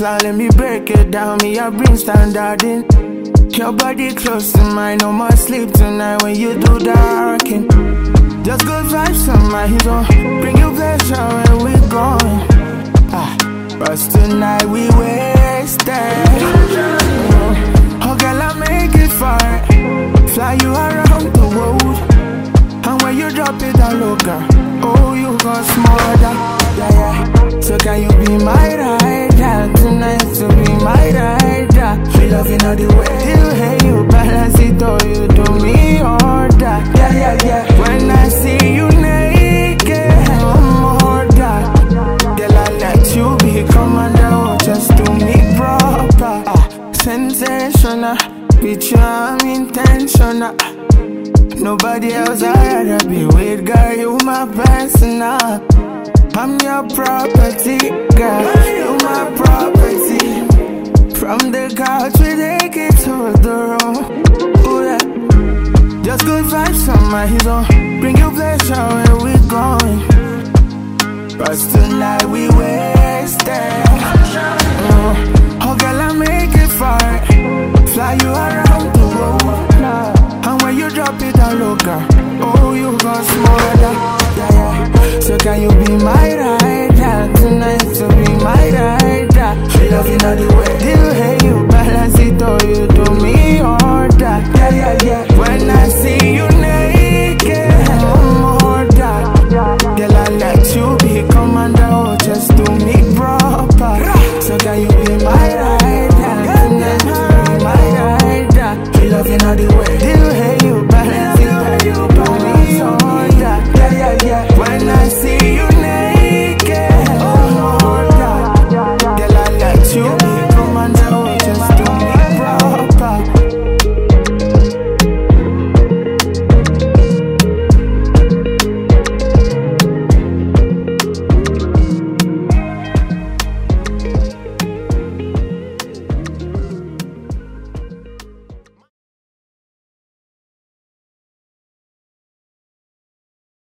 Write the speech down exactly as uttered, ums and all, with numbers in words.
Now let me break it down, me a bring standard in. Your body close to mine, no more sleep tonight when you do darking. Just good vibes on my hero, bring you pleasure where we going. Ah, but tonight we wasted. Oh girl, I make it far, fly you around the world. And when you drop it down low, girl, oh you gon' smother, yeah yeah. So can you be my rider tonight? To be my rider. Me loving all the way you hey you balance it, oh you do me order, yeah yeah yeah. When I see you naked, I'm order. Girl, I let you be commander, oh just do me proper. Ah, sensational, with you I'm intentional. Nobody else I'd rather be with, girl, you my personal. I'm your property, girl, you my property. From the couch we take it to the room. Ooh, yeah. Just good vibes on my hero, bring you pleasure where we going. But tonight we wasted. Oh, oh girl, I make it far, fly you around the world. And when you drop it down low, girl, oh you gon' smother, yeah yeah. So can you be my rider tonight? To be my rider. Me loving all the way you hey you balance it, oh you do me order, yeah yeah yeah. When I see you naked, I'm order. Girl, I let you be commander, oh just do me proper. So can you be my rider tonight? To be my rider. Me loving all the way you hey